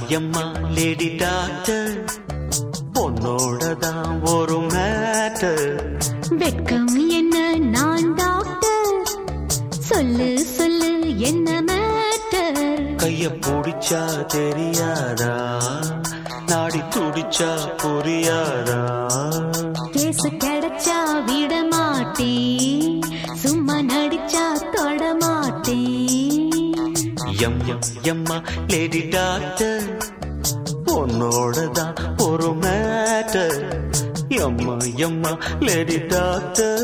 எம்மா lady doctor பொண்ணோடதான் ஒரு matter. வெட்கம் என்ன நான் டாக்டர், சொல்லு சொல்லு என்ன மேட்டர். கைய பிடிச்சா தெரியாதா, நாடி துடிச்சா புரியாதா. கேசு கிடைச்சா விட மாட்டேன், சும்மா நடிச்சா தொட மாட்டேன். எம்மா லேடி டாக்டர் பொண்ணோடதான் ஒரு மேட்டர். எம்மா லேடி டாக்டர்.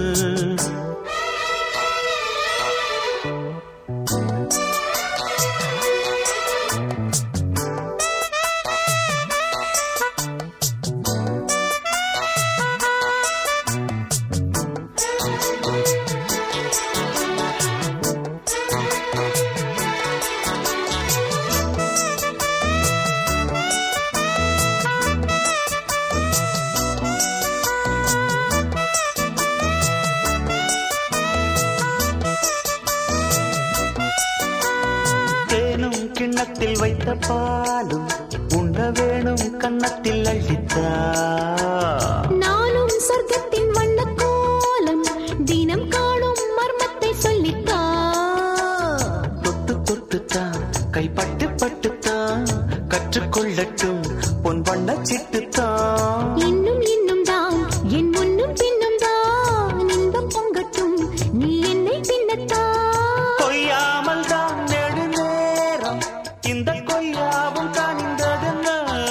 கிண்ணத்தில் வைத்த பாலும் உண்ட வேணும் கன்னத்தில் அழித்தா. நானும் சொர்க்கத்தின் வண்ண கோலம் தினம் காணும் மர்மத்தை சொல்லித்தா. தொட்டு தொட்டுத்தான் கைப்பட்டு பட்டுத்தான் கற்றுக்கொள்ளட்டும் பொன் வண்ண சிட்டுத்தான். இன்னும் இன்னும் தான் என் முன்னும் பின்னும் தான் இன்பம் பொங்கட்டும் நீ என்னை பின்னத்தான். கொய்யாமல் தான் நெடுநேரம் இந்த கொய்யாவும் காணிந்ததென்ன.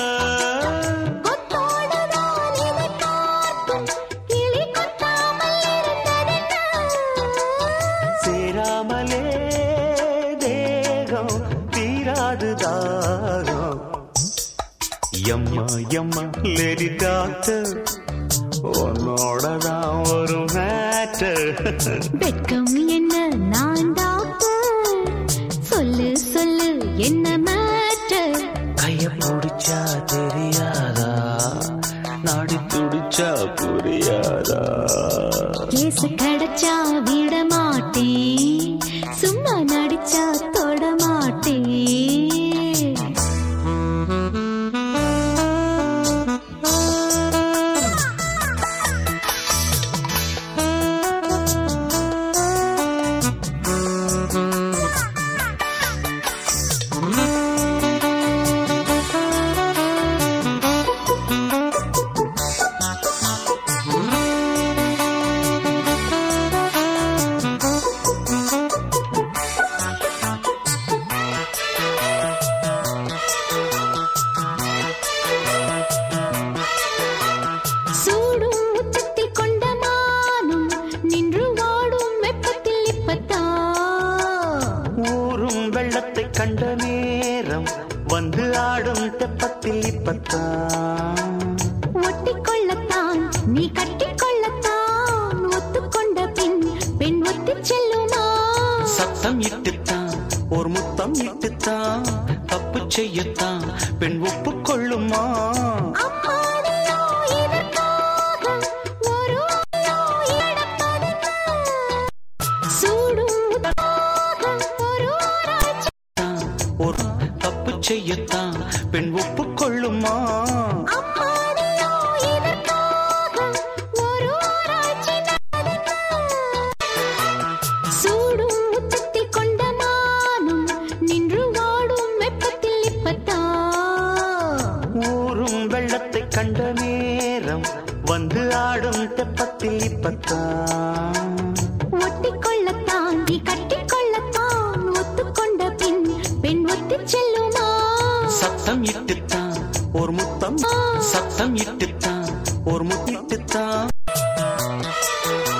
கொத்தோடுதான் இதை பார்த்தும் கிளி கொத்தாமல் இருந்ததென்ன. சேராமலே தேகம் தீராது தாகம். எம்மா லேடி டாக்டர் உன்னோடதான் ஒரு மேட்டர். வெட்கம் என்ன நான் டாக்டர், சொல்லு சொல்லு என்ன மேட்டர். கைய பிடிச்சா தெரியாதா, நாடி துடிச்சா புரியாதா. கேசு கிடைச்சா விட மாட்டேன், சும்மா நடிச்சா தொட மாட்டேன். சூடும் உச்சத்தில் கொண்ட மானும் நின்று வாடும் வெப்பத்தில் இப்பத்தா. ஊரும் வெள்ளத்தை கண்ட நேரம் வந்து ஆடும் தெப்பத்தில் இப்பத்தான். ஒட்டிக்கொள்ளத்தான் நீ கட்டிக்கொள்ளத்தான், ஒத்துக்கொண்ட பின் பெண் ஒத்தி செல்லுமா. சத்தம் இட்டுத்தான் ஒரு முத்தம் இட்டுத்தான், தப்பு செய்யத்தான் பெண் ஒப்புக்கொள்ளுமா. அம்மாடியோ இதற்காக ஒரு இடப்பதென்ன. சூடும் ஒரு ஒரு தப்பு செய்யத்தான் பெண் ஒப்புக்கொள்ளுமா. அம்மாடியோ இதற்காக ஒரு சூடும் உச்சத்தில் கொண்ட மானும் நின்று வாடும் வெப்பத்தில் இப்பத்தா. ஊரும் வெள்ளத்தை கண்ட நேரம் வந்து ஆடும் தெப்பத்தில் இப்பத்தான். ஒட்டிக்கொள்ளத்தான் நீ கட்டிக்கொள்ளத்தான், ஒத்துக்கொண்ட பின் பெண் ஒத்தி செல்லுமா. சத்தம் இட்டுத்தான் ஒரு முத்தம், சத்தம் இட்டுத்தான் ஒரு முத்திட்டுத்தான்.